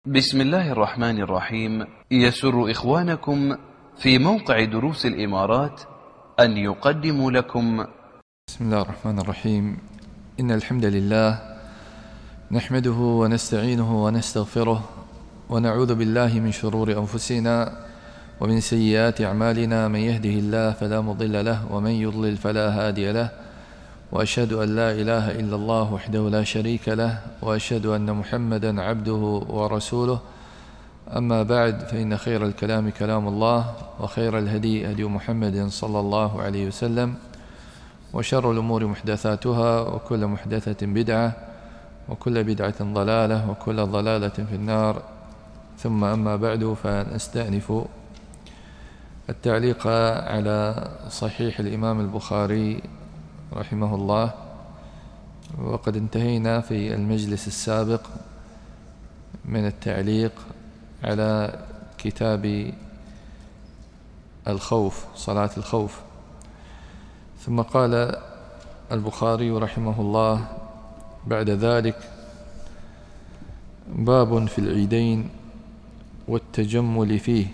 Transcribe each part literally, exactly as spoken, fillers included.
بسم الله الرحمن الرحيم. يسر إخوانكم في موقع دروس الإمارات أن يقدموا لكم بسم الله الرحمن الرحيم. إن الحمد لله نحمده ونستعينه ونستغفره ونعوذ بالله من شرور أنفسنا ومن سيئات أعمالنا. من يهده الله فلا مضل له ومن يضلل فلا هادي له، وأشهد أن لا إله إلا الله وحده لا شريك له، وأشهد أن محمدا عبده ورسوله. أما بعد، فإن خير الكلام كلام الله، وخير الهدي هدي محمد صلى الله عليه وسلم، وشر الأمور محدثاتها، وكل محدثة بدعة، وكل بدعة ضلالة، وكل ضلالة في النار. ثم أما بعد، فنستأنف التعليق على صحيح الإمام البخاري رحمه الله، وقد انتهينا في المجلس السابق من التعليق على كتاب الخوف، صلاة الخوف. ثم قال البخاري رحمه الله بعد ذلك: باب في العيدين والتجمل فيه.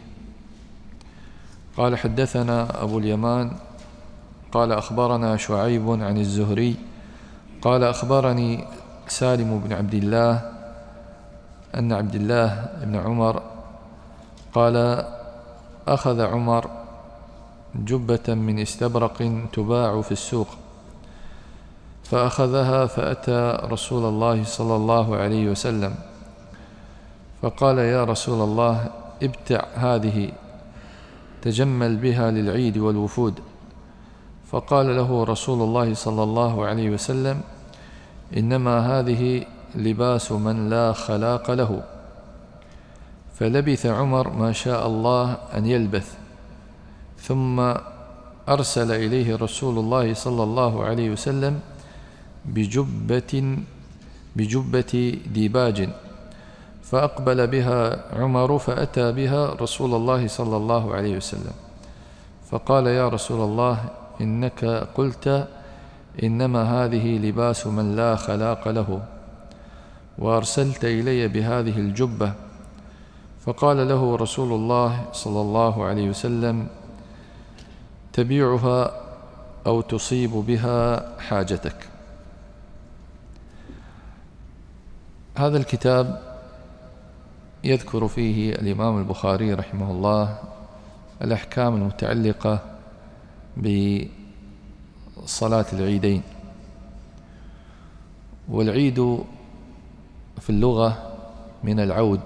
قال: حدثنا أبو اليمان قال: أخبرنا شعيب عن الزهري قال: أخبرني سالم بن عبد الله أن عبد الله بن عمر قال: أخذ عمر جبة من استبرق تباع في السوق، فأخذها فأتى رسول الله صلى الله عليه وسلم فقال: يا رسول الله، ابتع هذه تجمل بها للعيد والوفود. فقال له رسول الله صلى الله عليه وسلم: إنما هذه لباس من لا خلاق له. فلبث عمر ما شاء الله أن يلبث، ثم أرسل إليه رسول الله صلى الله عليه وسلم بجبة بجبة ديباج، فأقبل بها عمر فأتى بها رسول الله صلى الله عليه وسلم فقال: يا رسول الله، إنك قلت إنما هذه لباس من لا خلاق له، وأرسلت إلي بهذه الجبة. فقال له رسول الله صلى الله عليه وسلم: تبيعها أو تصيب بها حاجتك. هذا الكتاب يذكر فيه الإمام البخاري رحمه الله الأحكام المتعلقة بصلاة العيدين. والعيد في اللغة من العود،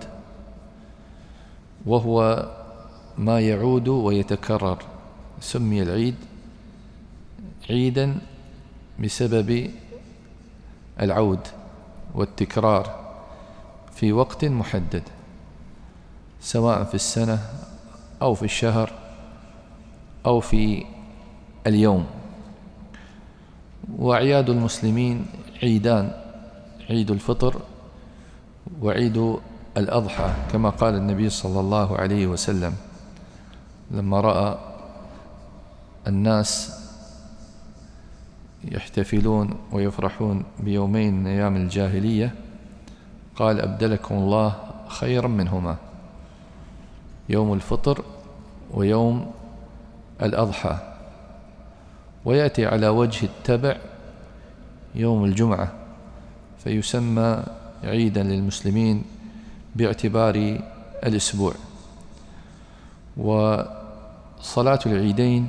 وهو ما يعود ويتكرر. سمي العيد عيدا بسبب العود والتكرار في وقت محدد، سواء في السنة أو في الشهر أو في اليوم. وأعياد المسلمين عيدان: عيد الفطر وعيد الأضحى، كما قال النبي صلى الله عليه وسلم لما رأى الناس يحتفلون ويفرحون بيومين من أيام الجاهلية، قال: أبدلكم الله خيرا منهما، يوم الفطر ويوم الأضحى. ويأتي على وجه التبع يوم الجمعة، فيسمى عيدا للمسلمين باعتبار الأسبوع. وصلاة العيدين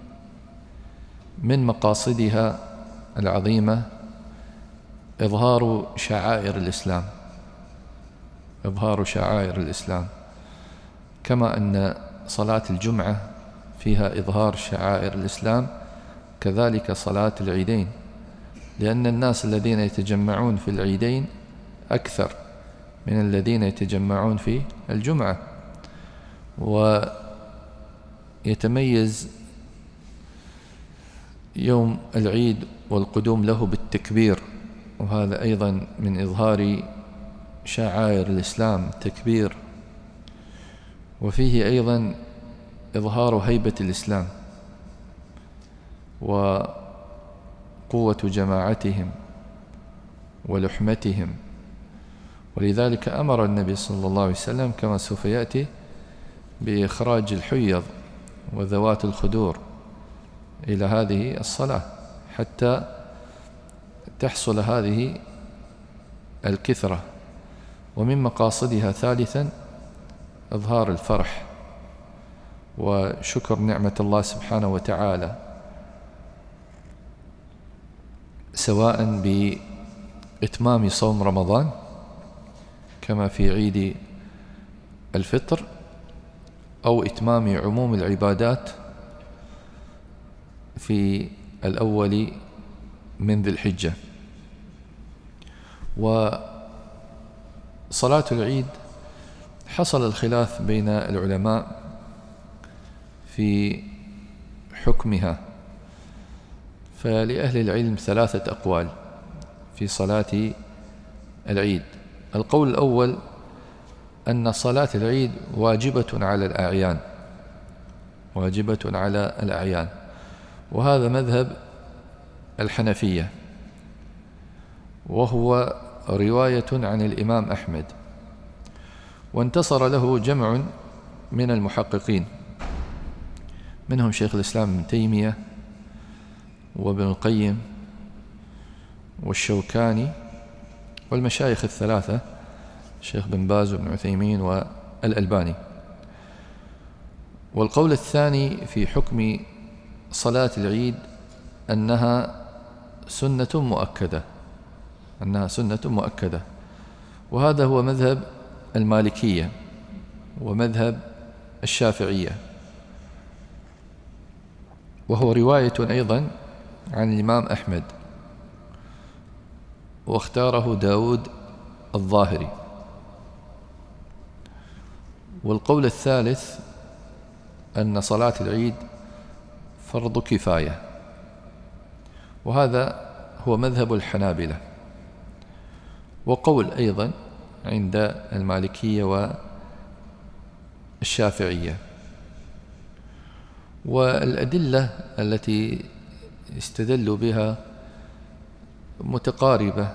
من مقاصدها العظيمة إظهار شعائر الإسلام، إظهار شعائر الإسلام، كما أن صلاة الجمعة فيها إظهار شعائر الإسلام، كذلك صلاة العيدين، لأن الناس الذين يتجمعون في العيدين أكثر من الذين يتجمعون في الجمعة. ويتميز يوم العيد والقدوم له بالتكبير، وهذا أيضا من إظهار شعائر الإسلام، تكبير. وفيه أيضا إظهار هيبة الإسلام وقوة جماعتهم ولحمتهم ولذلك أمر النبي صلى الله عليه وسلم كما سوف يأتي بإخراج الحيض وذوات الخدور إلى هذه الصلاة حتى تحصل هذه الكثرة. ومن مقاصدها ثالثا إظهار الفرح وشكر نعمة الله سبحانه وتعالى، سواء بإتمام صوم رمضان كما في عيد الفطر أو إتمام عموم العبادات في الأول من ذي الحجة. وصلاة العيد حصل الخلاف بين العلماء في حكمها، فلأهل العلم ثلاثة أقوال في صلاة العيد. القول الأول أن صلاة العيد واجبة على الأعيان، واجبة على الأعيان، وهذا مذهب الحنفية، وهو رواية عن الإمام أحمد، وانتصر له جمع من المحققين منهم شيخ الإسلام ابن تيمية وابن القيم والشوكاني والمشايخ الثلاثة الشيخ بن باز وابن عثيمين والألباني. والقول الثاني في حكم صلاة العيد أنها سنة مؤكدة، أنها سنة مؤكدة، وهذا هو مذهب المالكية ومذهب الشافعية، وهو رواية أيضا عن الإمام أحمد، واختاره داود الظاهري. والقول الثالث أن صلاة العيد فرض كفاية، وهذا هو مذهب الحنابلة، وقول أيضا عند المالكية والشافعية. والأدلة التي استدلوا بها متقاربة،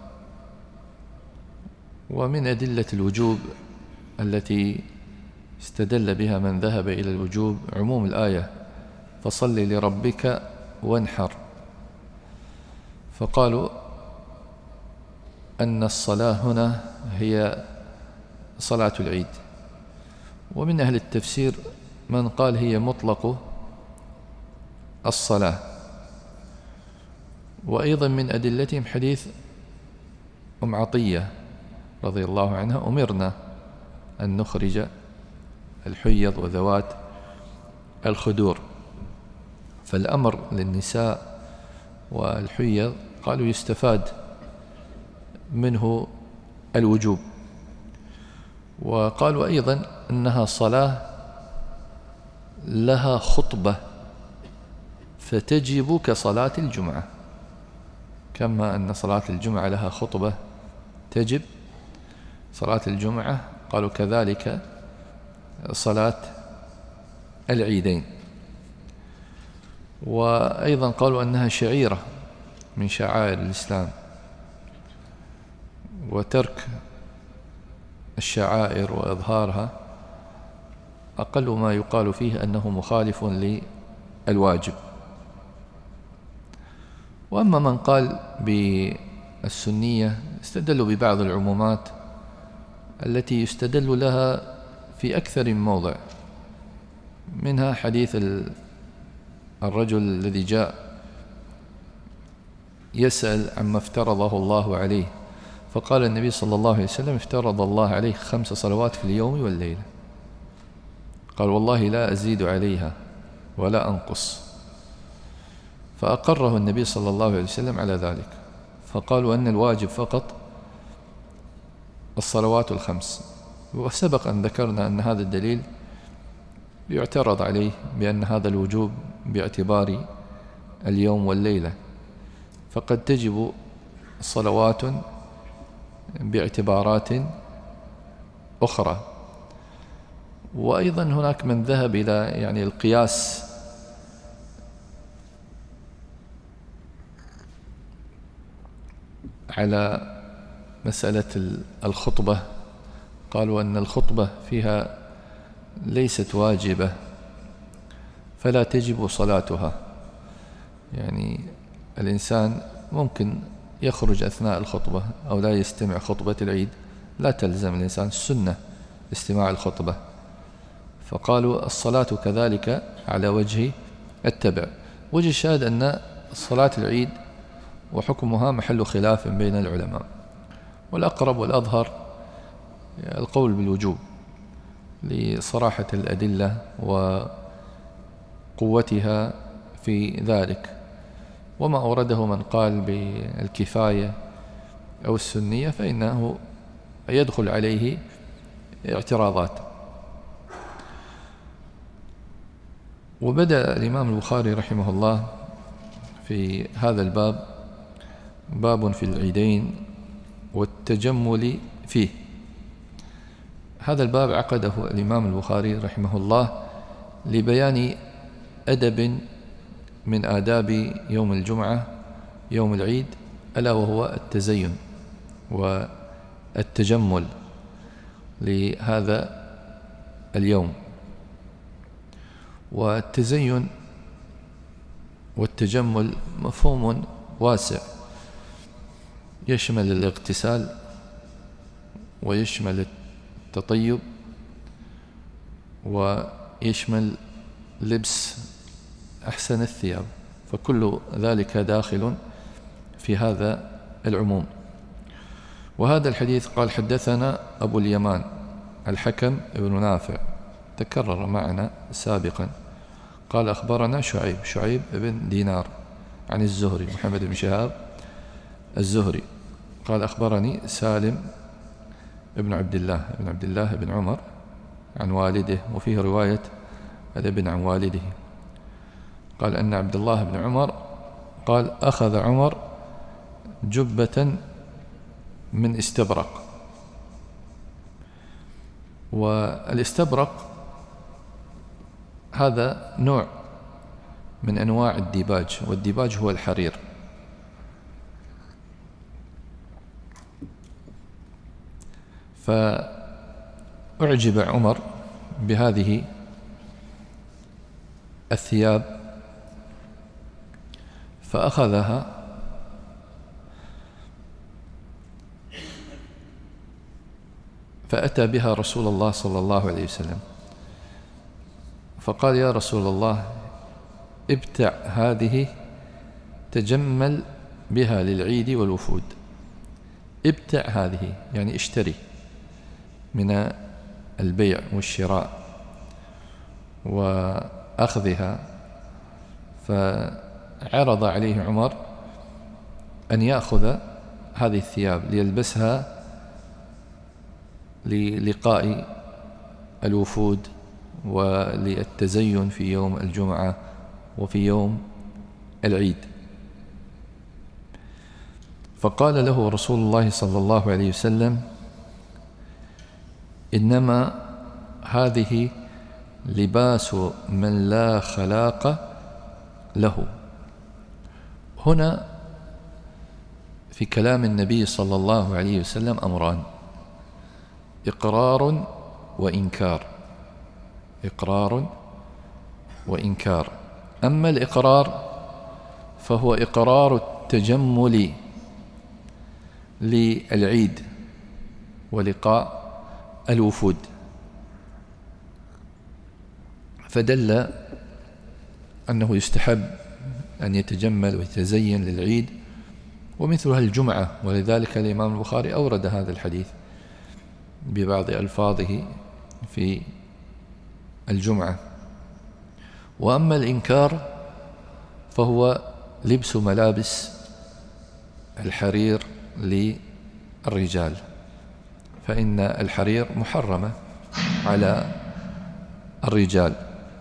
ومن أدلة الوجوب التي استدل بها من ذهب إلى الوجوب عموم الآية فصل لربك وانحر، فقالوا أن الصلاة هنا هي صلاة العيد. ومن أهل التفسير من قال هي مطلق الصلاة. وأيضا من أدلتهم حديث أم عطية رضي الله عنها: أمرنا أن نخرج الحيض وذوات الخدور، فالأمر للنساء والحيض قالوا يستفاد منه الوجوب. وقالوا أيضا أنها صلاة لها خطبة فتجب كصلاة الجمعة، كما أن صلاة الجمعة لها خطبة تجب صلاة الجمعة، قالوا كذلك صلاة العيدين. وأيضا قالوا أنها شعيرة من شعائر الإسلام، وترك الشعائر وإظهارها أقل ما يقال فيه أنه مخالف للواجب. وأما من قال بالسنية استدلوا ببعض العمومات التي يستدل لها في أكثر من موضع، منها حديث الرجل الذي جاء يسأل عما افترضه الله عليه، فقال النبي صلى الله عليه وسلم: افترض الله عليه خمس صلوات في اليوم والليلة. قال: والله لا أزيد عليها ولا أنقص. فأقره النبي صلى الله عليه وسلم على ذلك، فقالوا أن الواجب فقط الصلوات الخمس. وسبق أن ذكرنا أن هذا الدليل يعترض عليه بأن هذا الوجوب باعتبار اليوم والليلة، فقد تجب صلوات باعتبارات أخرى. وأيضا هناك من ذهب إلى يعني القياس على مسألة الخطبة، قالوا أن الخطبة فيها ليست واجبة فلا تجب صلاتها. يعني الإنسان ممكن يخرج أثناء الخطبة أو لا يستمع خطبة العيد، لا تلزم الإنسان السنة استماع الخطبة. فقالوا الصلاة كذلك على وجه التبع. وجه الشاهد أن صلاة العيد وحكمها محل خلاف بين العلماء، والأقرب والأظهر القول بالوجوب لصراحة الأدلة وقوتها في ذلك. وما أورده من قال بالكفاية أو السنية فإنه يدخل عليه اعتراضات. وبدأ الإمام البخاري رحمه الله في هذا الباب، باب في العيدين والتجمل فيه. هذا الباب عقده الإمام البخاري رحمه الله لبيان أدب من آداب يوم الجمعة يوم العيد، ألا وهو التزين والتجمل لهذا اليوم. والتزين والتجمل مفهوم واسع، يشمل الاغتسال ويشمل التطيب ويشمل لبس أحسن الثياب، فكل ذلك داخل في هذا العموم. وهذا الحديث قال حدثنا أبو اليمان الحكم ابن نافع، تكرر معنا سابقا. قال أخبرنا شعيب شعيب بن دينار عن الزهري محمد بن شهاب الزهري قال أخبرني سالم ابن عبد الله ابن عبد الله بن عمر عن والده، وفيه رواية الابن عن والده. قال أن عبد الله بن عمر قال أخذ عمر جبة من استبرق. والاستبرق هذا نوع من أنواع الديباج، والديباج هو الحرير. فأعجب عمر بهذه الثياب فأخذها فأتى بها رسول الله صلى الله عليه وسلم فقال يا رسول الله ابتع هذه تجمل بها للعيد والوفود. ابتع هذه يعني اشتري من البيع والشراء وأخذها. فعرض عليه عمر أن يأخذ هذه الثياب ليلبسها للقاء الوفود وللتزين في يوم الجمعة وفي يوم العيد. فقال له رسول الله صلى الله عليه وسلم إنما هذه لباس من لا خلاق له. هنا في كلام النبي صلى الله عليه وسلم أمران: إقرار وإنكار. إقرار وإنكار. أما الإقرار فهو إقرار التجمل للعيد ولقاء الوفود، فدل أنه يستحب أن يتجمل ويتزين للعيد، ومثلها الجمعة، ولذلك الإمام البخاري أورد هذا الحديث ببعض ألفاظه في الجمعة. وأما الإنكار فهو لبس ملابس الحرير للرجال، فإن الحرير محرمة على الرجال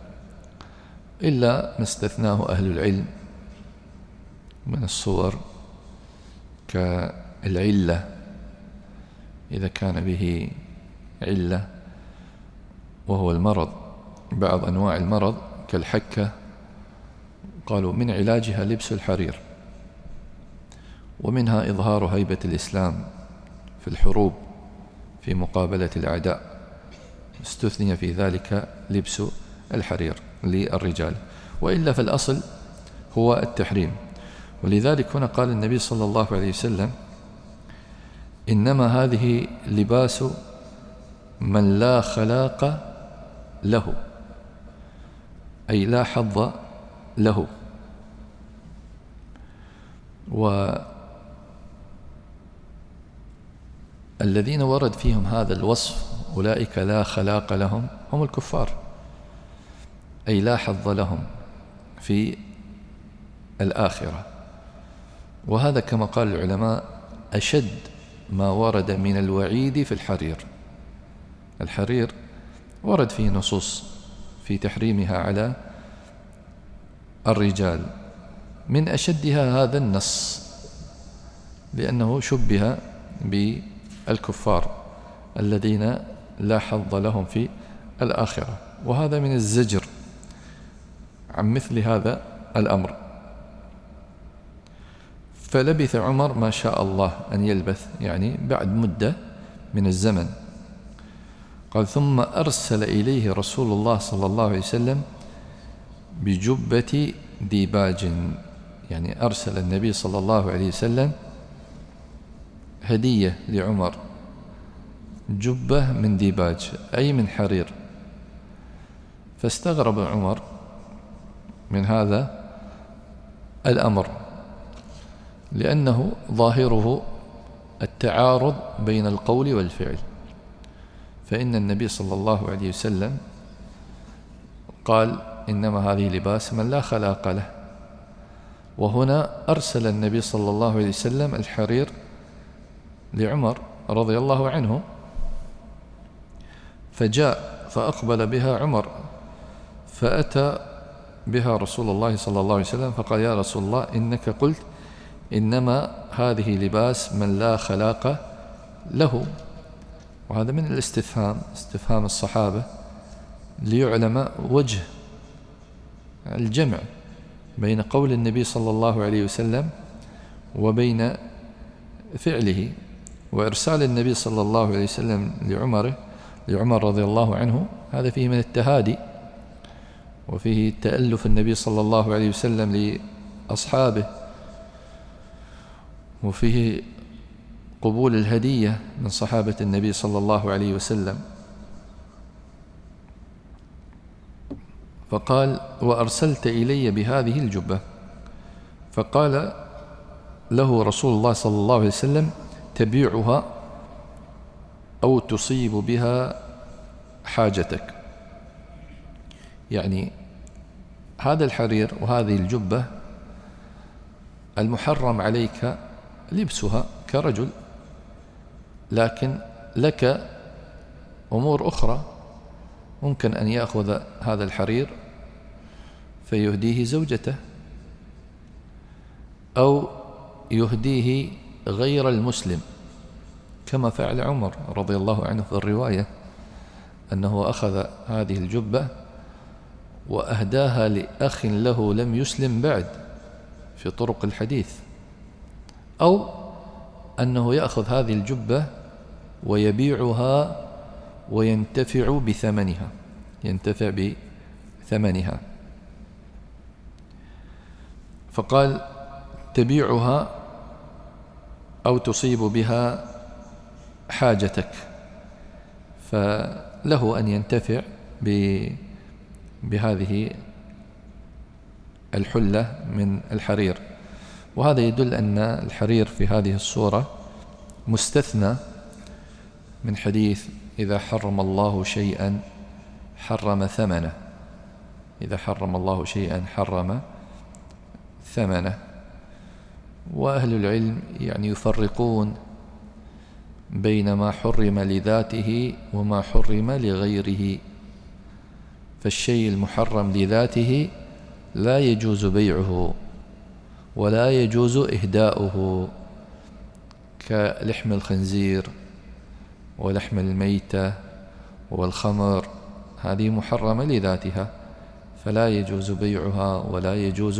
إلا ما استثناه أهل العلم من الصور كالعلة، إذا كان به علة وهو المرض، بعض أنواع المرض كالحكة قالوا من علاجها لبس الحرير، ومنها إظهار هيبة الإسلام، في الحروب في مقابلة الأعداء، استثني في ذلك لبس الحرير للرجال، وإلا فالأصل هو التحريم. ولذلك هنا قال النبي صلى الله عليه وسلم: إنما هذه لباس من لا خلاق له، أي لا حظ له. والذين ورد فيهم هذا الوصف أولئك لا خلاق لهم هم الكفار، أي لا حظ لهم في الآخرة. وهذا كما قال العلماء أشد ما ورد من الوعيد في الحرير. الحرير ورد فيه نصوص في تحريمها على الرجال، من أشدها هذا النص، لأنه شبه بالكفار الذين لا حظ لهم في الآخرة، وهذا من الزجر عن مثل هذا الأمر. فلبث عمر ما شاء الله أن يلبث، يعني بعد مدة من الزمن. قال: ثم أرسل إليه رسول الله صلى الله عليه وسلم بجبة ديباج، يعني أرسل النبي صلى الله عليه وسلم هدية لعمر، جبة من ديباج أي من حرير. فاستغرب عمر من هذا الأمر، لأنه ظاهره التعارض بين القول والفعل، فإن النبي صلى الله عليه وسلم قال: إنما هذه لباس من لا خلاق له، وهنا أرسل النبي صلى الله عليه وسلم الحرير لعمر رضي الله عنه، فجاء فأقبل بها عمر، فأتى بها رسول الله صلى الله عليه وسلم فقال: يا رسول الله، إنك قلت إنما هذه لباس من لا خلاق له. وهذا من الاستفهام، استفهام الصحابة ليعلم وجه الجمع بين قول النبي صلى الله عليه وسلم وبين فعله. وإرسال النبي صلى الله عليه وسلم لعمر لعمر رضي الله عنه هذا فيه من التهادي، وفيه تألف النبي صلى الله عليه وسلم لأصحابه، وفيه قبول الهدية من صحابة النبي صلى الله عليه وسلم. فقال: وأرسلت إلي بهذه الجبة. فقال له رسول الله صلى الله عليه وسلم: تبيعها أو تصيب بها حاجتك. يعني هذا الحرير وهذه الجبة المحرم عليك لبسها كرجل، لكن لك أمور أخرى، ممكن أن يأخذ هذا الحرير فيهديه زوجته، أو يهديه غير المسلم، كما فعل عمر رضي الله عنه في الرواية أنه أخذ هذه الجبة وأهداها لأخ له لم يسلم بعد في طرق الحديث، أو أنه يأخذ هذه الجبة ويبيعها وينتفع بثمنها، ينتفع بثمنها. فقال: تبيعها أو تصيب بها حاجتك، فله أن ينتفع بهذه الحلة من الحرير. وهذا يدل أن الحرير في هذه الصورة مستثنى من حديث: إذا حرم الله شيئا حرم ثمنه، إذا حرم الله شيئا حرم ثمنه. وأهل العلم يعني يفرقون بين ما حرم لذاته وما حرم لغيره. فالشيء المحرم لذاته لا يجوز بيعه ولا يجوز إهداؤه، كلحم الخنزير ولحم الميتة والخمر، هذه محرمة لذاتها فلا يجوز بيعها ولا يجوز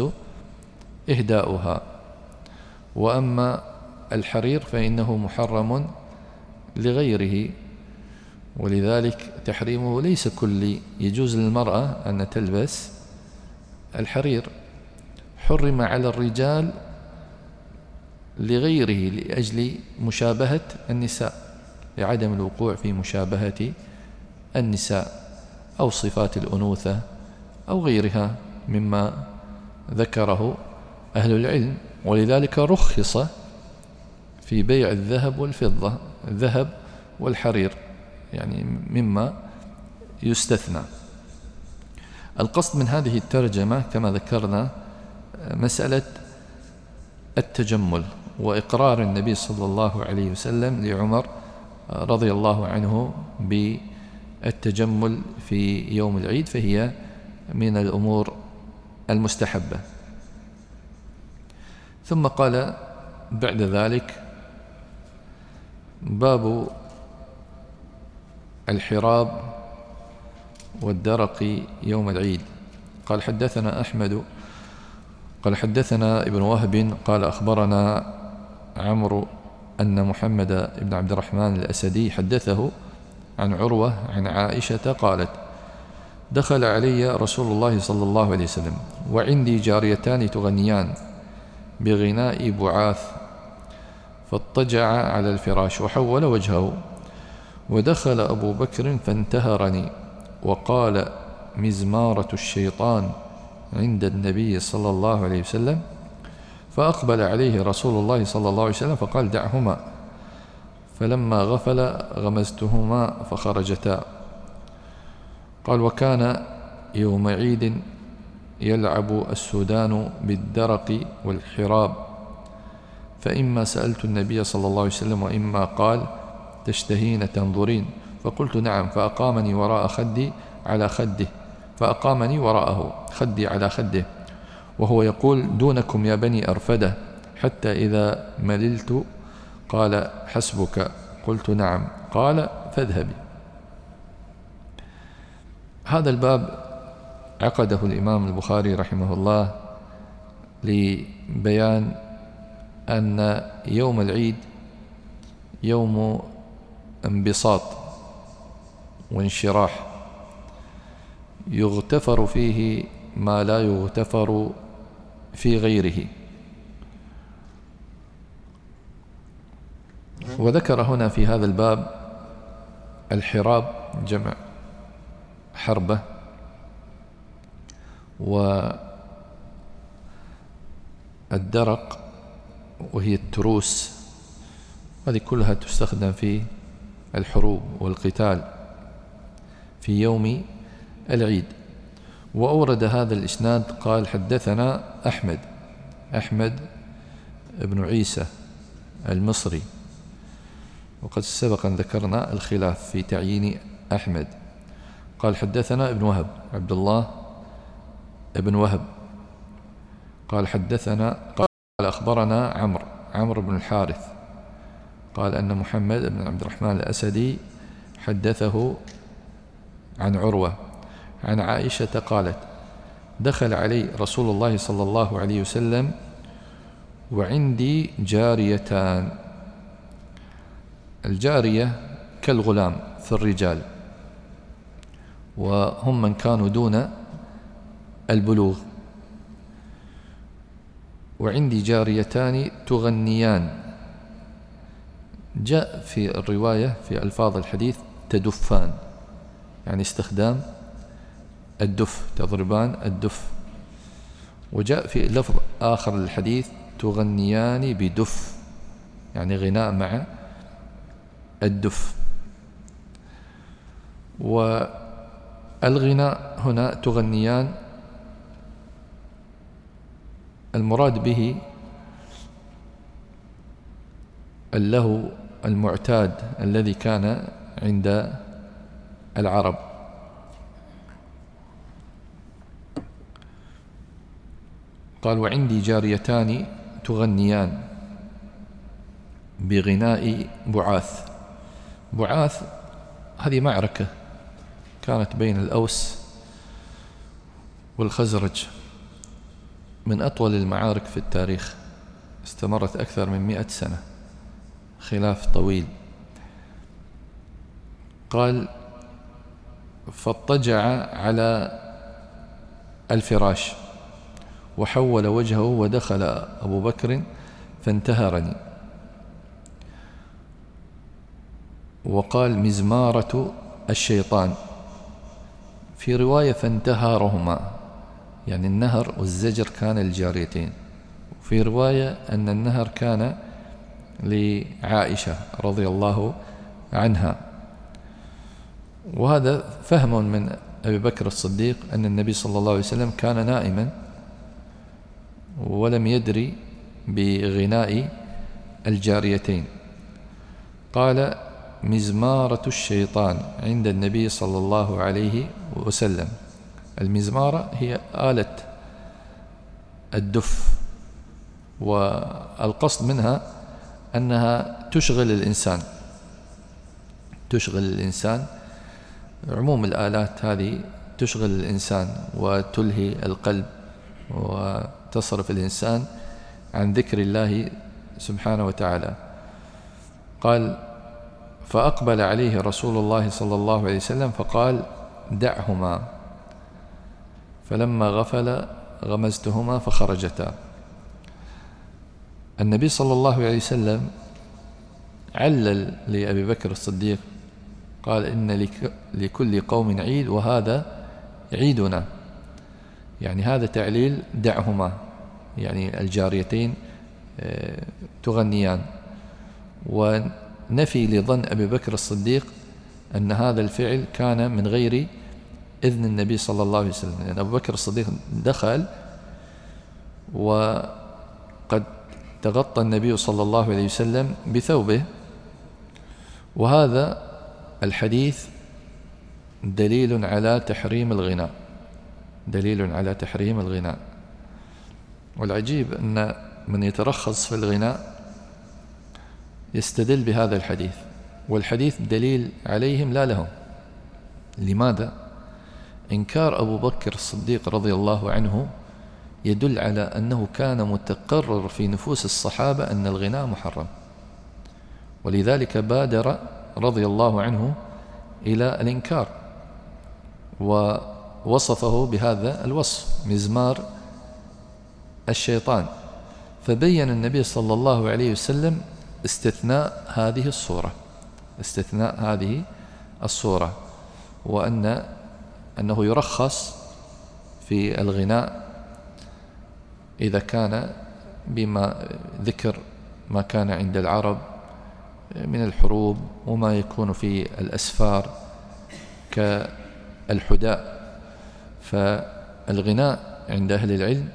إهداؤها. وأما الحرير فإنه محرم لغيره، ولذلك تحريمه ليس كلي. يجوز للمرأة أن تلبس الحرير، حرم على الرجال لغيره لأجل مشابهة النساء، لعدم الوقوع في مشابهة النساء أو صفات الأنوثة أو غيرها مما ذكره أهل العلم. ولذلك رخص في بيع الذهب والفضة، الذهب والحرير يعني مما يستثنى. القصد من هذه الترجمة كما ذكرنا مسألة التجمل، وإقرار النبي صلى الله عليه وسلم لعمر رضي الله عنه بالتجمل في يوم العيد، فهي من الأمور المستحبة. ثم قال بعد ذلك: باب الحراب والدرق يوم العيد. قال: حدثنا أحمد قال حدثنا ابن وهب قال أخبرنا عمرو أن محمد بن عبد الرحمن الأسدي حدثه عن عروة عن عائشة قالت: دخل علي رسول الله صلى الله عليه وسلم وعندي جاريتان تغنيان بغناء بعاث، فاضطجع على الفراش وحول وجهه، ودخل أبو بكر فانتهرني وقال: مزمارة الشيطان عند النبي صلى الله عليه وسلم. فأقبل عليه رسول الله صلى الله عليه وسلم فقال: دعهما. فلما غفل غمزتهما فخرجتا. قال: وكان يوم عيد يلعب السودان بالدرق والحراب، فإما سألت النبي صلى الله عليه وسلم وإما قال: تشتهين تنظرين؟ فقلت: نعم. فأقامني وراء خدي على خده فأقامني وراءه خدي على خده، وهو يقول: دونكم يا بني أرفدة، حتى إذا مللت قال: حسبك. قلت: نعم. قال: فاذهبي. هذا الباب عقده الإمام البخاري رحمه الله لبيان أن يوم العيد يوم انبساط وانشراح، يغتفر فيه ما لا يغتفر في غيره. وذكر هنا في هذا الباب الحراب جمع حربة، والدرق وهي التروس، هذه كلها تستخدم في الحروب والقتال في يوم العيد. وأورد هذا الإسناد قال: حدثنا أحمد أحمد بن عيسى المصري، وقد سبق أن ذكرنا الخلاف في تعيين أحمد. قال: حدثنا ابن وهب عبد الله ابن وهب قال حدثنا قال أخبرنا عمرو عمرو بن الحارث قال أن محمد بن عبد الرحمن الأسدي حدثه عن عروة عن عائشة قالت: دخل علي رسول الله صلى الله عليه وسلم وعندي جاريتان. الجارية كالغلام في الرجال، وهم من كانوا دون البلوغ. وعندي جاريتان تغنيان، جاء في الرواية في ألفاظ الحديث تدفان، يعني استخدام الدف، تضربان الدف. وجاء في لفظ آخر للحديث تغنيان بدف، يعني غناء مع الدف. والغناء هنا تغنيان المراد به اللهو المعتاد الذي كان عند العرب. قال: وعندي جاريتان تغنيان بغناء بعاث. بعاث هذه معركة كانت بين الأوس والخزرج، من أطول المعارك في التاريخ، استمرت أكثر من مئة سنة، خلاف طويل. قال فاضطجع على الفراش وحول وجهه ودخل أبو بكر فانتهرني، وقال مزمارة الشيطان، في رواية فانتهرهما، يعني النهر والزجر كان للجاريتين، وفي رواية أن النهر كان لعائشة رضي الله عنها. وهذا فهم من أبي بكر الصديق أن النبي صلى الله عليه وسلم كان نائما ولم يدري بغناء الجاريتين. قال مزمارة الشيطان عند النبي صلى الله عليه وسلم. المزمارة هي آلة الدف، والقصد منها أنها تشغل الإنسان تشغل الإنسان عموم الآلات هذه تشغل الإنسان وتلهي القلب وتصرف الإنسان عن ذكر الله سبحانه وتعالى. قال فأقبل عليه رسول الله صلى الله عليه وسلم فقال دعهما، فلما غفل غمزتهما فخرجتا. النبي صلى الله عليه وسلم علل لأبي بكر الصديق قال إن لكل قوم عيد وهذا عيدنا، يعني هذا تعليل دعهما، يعني الجاريتين تغنيان، ونفي لظن أبي بكر الصديق أن هذا الفعل كان من غير إذن النبي صلى الله عليه وسلم، لأن أبو بكر الصديق دخل وقد تغطى النبي صلى الله عليه وسلم بثوبه. وهذا الحديث دليل على تحريم الغناء دليل على تحريم الغناء والعجيب أن من يترخص في الغناء يستدل بهذا الحديث، والحديث دليل عليهم لا لهم. لماذا؟ إنكار أبو بكر الصديق رضي الله عنه يدل على أنه كان متقرر في نفوس الصحابة أن الغناء محرم، ولذلك بادر رضي الله عنه إلى الإنكار ووصفه بهذا الوصف مزمار الشيطان. فبين النبي صلى الله عليه وسلم استثناء هذه الصورة استثناء هذه الصورة وأن أنه يرخص في الغناء إذا كان بما ذكر ما كان عند العرب من الحروب وما يكون في الأسفار كالحداء. فالغناء عند أهل العلم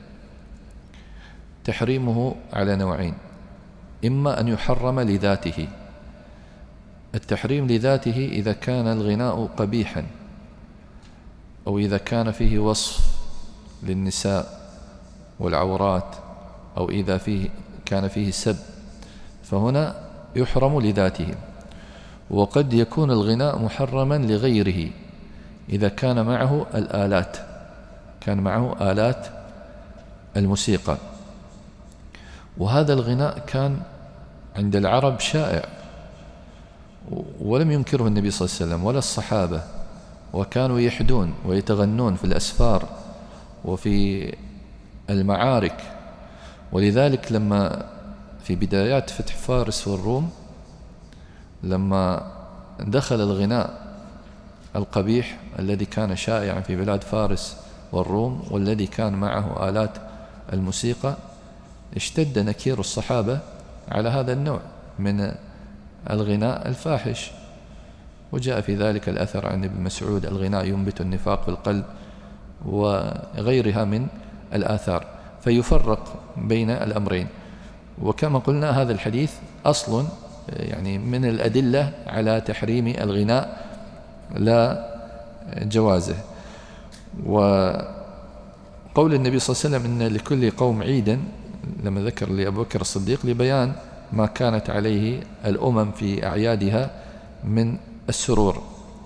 تحريمه على نوعين: إما أن يحرم لذاته، التحريم لذاته إذا كان الغناء قبيحا أو إذا كان فيه وصف للنساء والعورات أو إذا فيه كان فيه سب، فهنا يحرم لذاته. وقد يكون الغناء محرما لغيره إذا كان معه الآلات كان معه آلات الموسيقى. وهذا الغناء كان عند العرب شائع ولم ينكره النبي صلى الله عليه وسلم ولا الصحابة، وكانوا يحدون ويتغنون في الأسفار وفي المعارك. ولذلك لما في بدايات فتح فارس والروم لما دخل الغناء القبيح الذي كان شائعا في بلاد فارس والروم والذي كان معه آلات الموسيقى، اشتد نكير الصحابة على هذا النوع من الغناء الفاحش. وجاء في ذلك الأثر عن ابن مسعود: الغناء ينبت النفاق في القلب، وغيرها من الآثار. فيفرق بين الأمرين. وكما قلنا هذا الحديث أصل يعني من الأدلة على تحريم الغناء لا جوازه. وقول النبي صلى الله عليه وسلم إن لكل قوم عيدا لما ذكر لأبو بكر الصديق لبيان ما كانت عليه الأمم في أعيادها من السرور.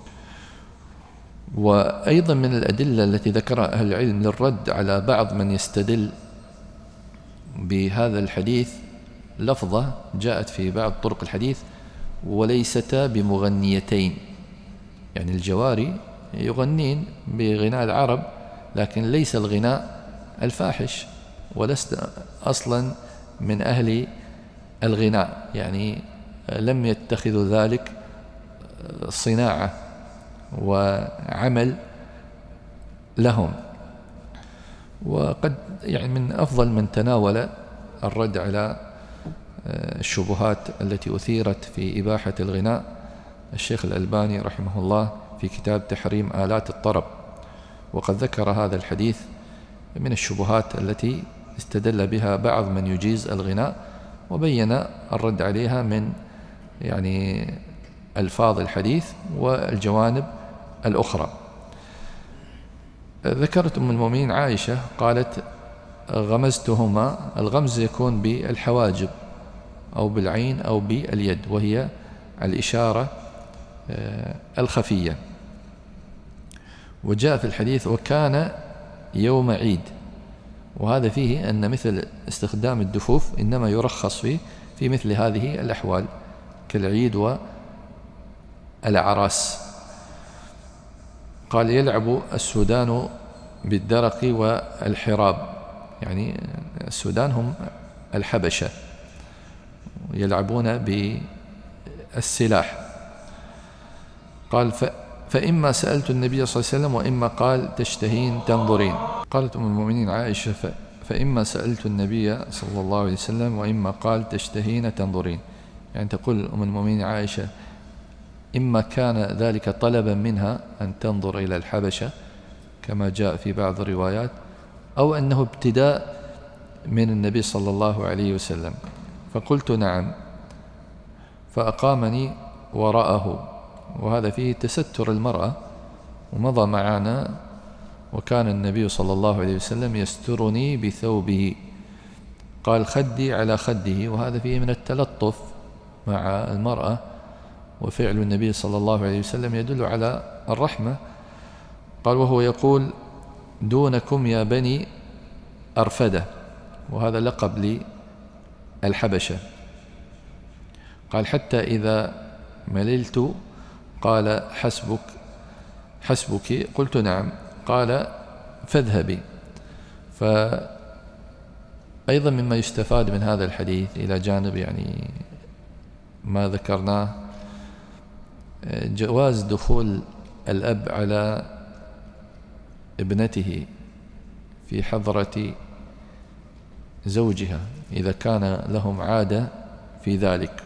وأيضا من الأدلة التي ذكرها أهل العلم للرد على بعض من يستدل بهذا الحديث لفظة جاءت في بعض طرق الحديث: وليستا بمغنيتين. يعني الجواري يغنين بغناء العرب، لكن ليس الغناء الفاحش، ولست أصلا من أهل الغناء، يعني لم يتخذوا ذلك صناعة وعمل لهم. وقد يعني من أفضل من تناول الرد على الشبهات التي أثيرت في إباحة الغناء الشيخ الألباني رحمه الله في كتاب تحريم آلات الطرب، وقد ذكر هذا الحديث من الشبهات التي استدل بها بعض من يجيز الغناء، وبين الرد عليها من يعني ألفاظ الحديث والجوانب الأخرى. ذكرت أم المؤمنين عائشة قالت غمزتهما، الغمز يكون بالحواجب أو بالعين أو باليد، وهي الإشارة الخفية. وجاء في الحديث وكان يوم عيد، وهذا فيه أن مثل استخدام الدفوف إنما يرخص فيه في مثل هذه الأحوال كالعيد والأعراس. قال يلعب السودان بالدرق والحراب، يعني السودان هم الحبشة، يلعبون بالسلاح. قال فإما سألت النبي صلى الله عليه وسلم وإما قال تشتهين تنظرين. قالت أم المؤمنين عائشة فإما سألت النبي صلى الله عليه وسلم وإما قال تشتهين تنظرين، يعني تقول أم المؤمنين عائشة إما كان ذلك طلبا منها أن تنظر إلى الحبشة كما جاء في بعض الروايات، أو أنه ابتداء من النبي صلى الله عليه وسلم. فقلت نعم، فأقامني وراءه، وهذا فيه تستر المرأة، ومضى معنا وكان النبي صلى الله عليه وسلم يسترني بثوبه. قال خدي على خده، وهذا فيه من التلطف مع المرأة، وفعل النبي صلى الله عليه وسلم يدل على الرحمة. قال وهو يقول دونكم يا بني أرفدة، وهذا لقب للحبشة. قال حتى إذا مللت قال حسبك حسبك، قلت نعم، قال فاذهبي. فأيضا مما يستفاد من هذا الحديث إلى جانب يعني ما ذكرناه جواز دخول الأب على ابنته في حضرة زوجها إذا كان لهم عادة في ذلك.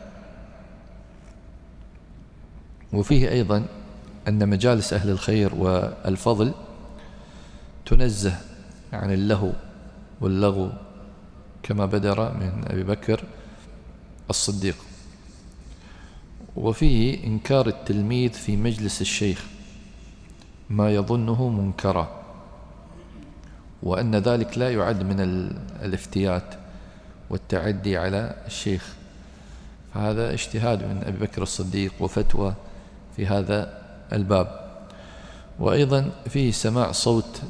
وفيه أيضا أن مجالس أهل الخير والفضل تنزه عن اللهو واللغو كما بدر من أبي بكر الصديق. وفيه إنكار التلميذ في مجلس الشيخ ما يظنه منكرا، وأن ذلك لا يعد من الافتيات والتعدي على الشيخ، فهذا اجتهاد من أبي بكر الصديق وفتوى في هذا الباب. وأيضا فيه سماع صوت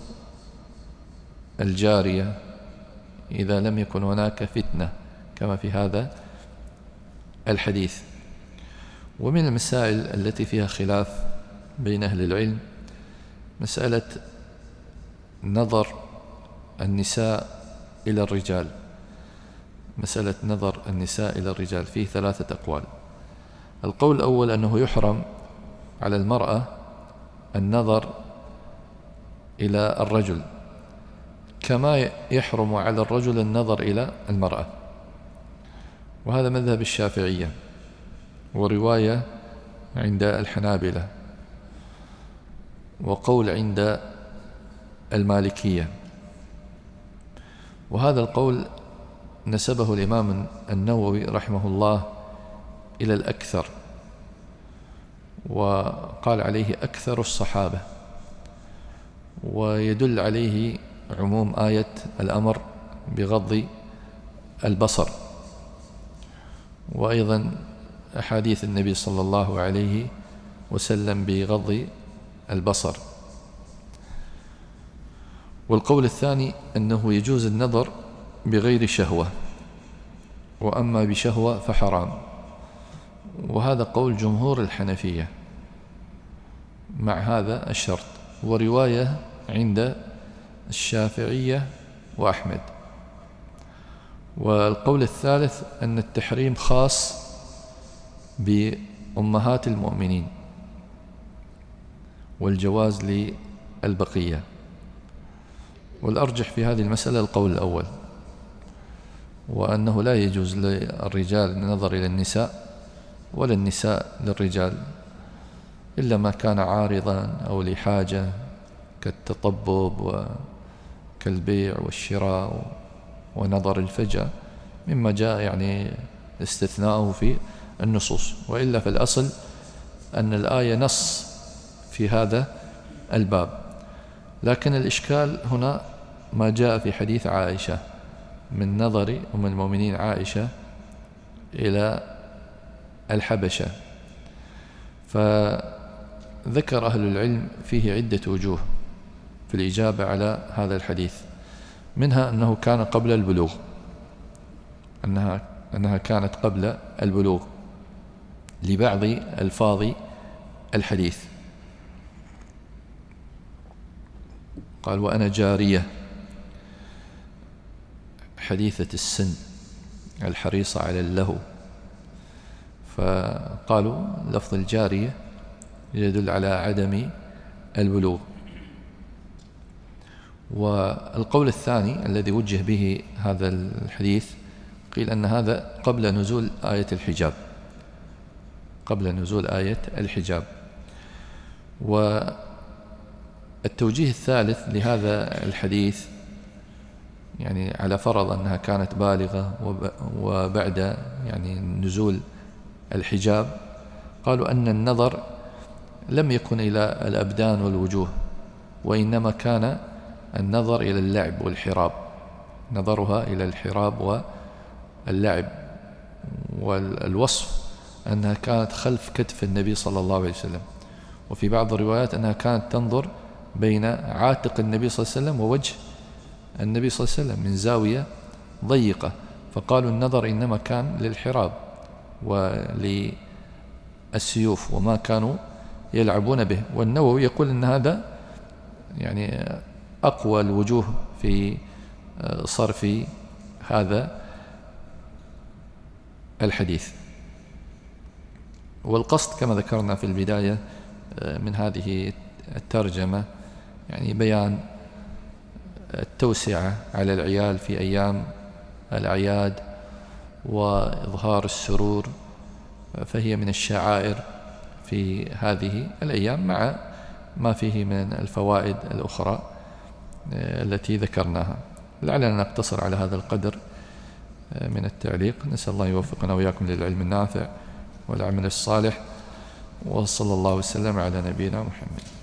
الجارية إذا لم يكن هناك فتنة كما في هذا الحديث. ومن المسائل التي فيها خلاف بين أهل العلم مسألة نظر النساء إلى الرجال، مسألة نظر النساء إلى الرجال فيه ثلاثة أقوال. القول الأول أنه يحرم على المرأة النظر إلى الرجل كما يحرم على الرجل النظر إلى المرأة، وهذا مذهب الشافعية ورواية عند الحنابلة وقول عند المالكية. وهذا القول نسبه الإمام النووي رحمه الله إلى الأكثر، وقال عليه أكثر الصحابة، ويدل عليه عموم آية الأمر بغض البصر، وأيضا أحاديث النبي صلى الله عليه وسلم بغض البصر. والقول الثاني أنه يجوز النظر بغير شهوة، وأما بشهوة فحرام، وهذا قول جمهور الحنفية. مع هذا الشرط، ورواية عند الشافعية وأحمد. والقول الثالث أن التحريم خاص بأمهات المؤمنين والجواز للبقية. والأرجح في هذه المسألة القول الأول، وأنه لا يجوز للرجال النظر إلى النساء ولا النساء للرجال إلا ما كان عارضا أو لحاجة كالتطبب وكالبيع والشراء ونظر الفجأة، مما جاء يعني استثناءه في النصوص. وإلا في الأصل أن الآية نص في هذا الباب. لكن الإشكال هنا ما جاء في حديث عائشة من نظر أم المؤمنين عائشة إلى الحبشة، فذكر أهل العلم فيه عدة وجوه في الإجابة على هذا الحديث، منها أنه كان قبل البلوغ، أنها, أنها كانت قبل البلوغ لبعض ألفاظ الحديث. قال وأنا جارية حديثة السن الحريصة على اللهو، فقالوا لفظ الجارية يدل على عدم البلوغ. والقول الثاني الذي وجه به هذا الحديث قيل أن هذا قبل نزول آية الحجاب، قبل نزول آية الحجاب. والتوجيه الثالث لهذا الحديث يعني على فرض أنها كانت بالغة وبعد يعني نزول الحجاب، قالوا أن النظر لم يكن إلى الأبدان والوجوه، وإنما كان النظر إلى اللعب والحراب، نظرها إلى الحراب واللعب. والوصف أنها كانت خلف كتف النبي صلى الله عليه وسلم، وفي بعض الروايات أنها كانت تنظر بين عاتق النبي صلى الله عليه وسلم ووجه النبي صلى الله عليه وسلم من زاوية ضيقة، فقالوا النظر إنما كان للحراب وللسيوف وما كانوا يلعبون به. والنووي يقول أن هذا يعني أقوى الوجوه في صرف هذا الحديث. والقصد كما ذكرنا في البداية من هذه الترجمة يعني بيان التوسعة على العيال في أيام الأعياد وإظهار السرور، فهي من الشعائر في هذه الأيام مع ما فيه من الفوائد الأخرى التي ذكرناها. لعلنا نقتصر على هذا القدر من التعليق. نسأل الله يوفقنا وإياكم للعلم النافع والعمل الصالح، وصلى الله وسلم على نبينا محمد.